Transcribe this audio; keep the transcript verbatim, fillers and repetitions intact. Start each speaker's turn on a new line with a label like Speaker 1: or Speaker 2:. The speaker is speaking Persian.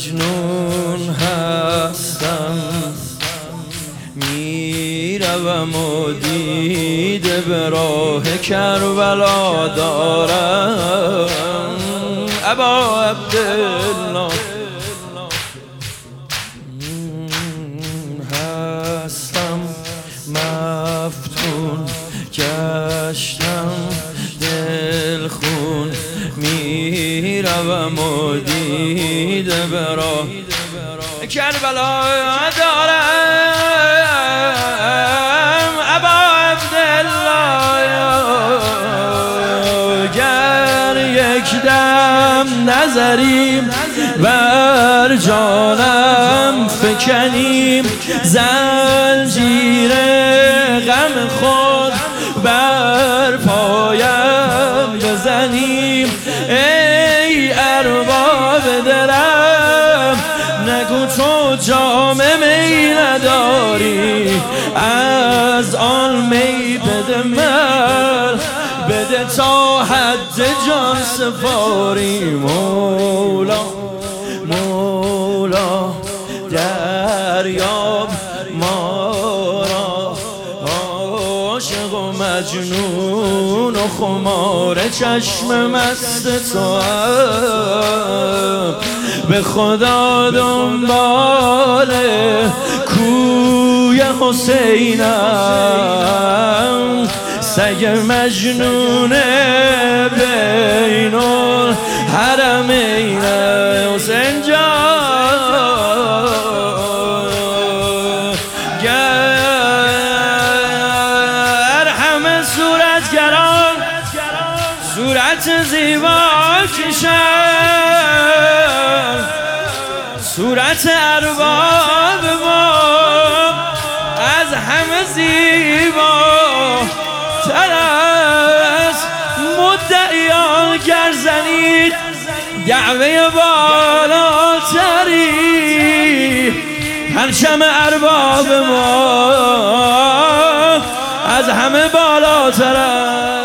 Speaker 1: مجنون هستم، میروم و دیده به راه کربلا دارم. ابا عبدالله هستم، مفتون گشتم دلخون، میروم و دیده به راه کربلا دارم. ابا عبدالله گر یک دم نظریم بر جانم فکنیم، زنجیر غم خود بر پایم بزنیم. ای ارباب دلم نگو تو جام می نداری، از آن می بده من، بده تا حد جان سپاری. مولا مولا دریاب ما را، عاشق و مجنون و خمار چشم مست تو هم، به خدا دنبال کوی حسینم. سگ مجنون بین الحرمین حسین جان، گر همه صورتگران صورت زیبا کشن، صورت ارباب ما از همه زیبا تر است. مدعیان گر زنید دعوه بالاتری، پرچم ارباب ما از همه بالاتر است.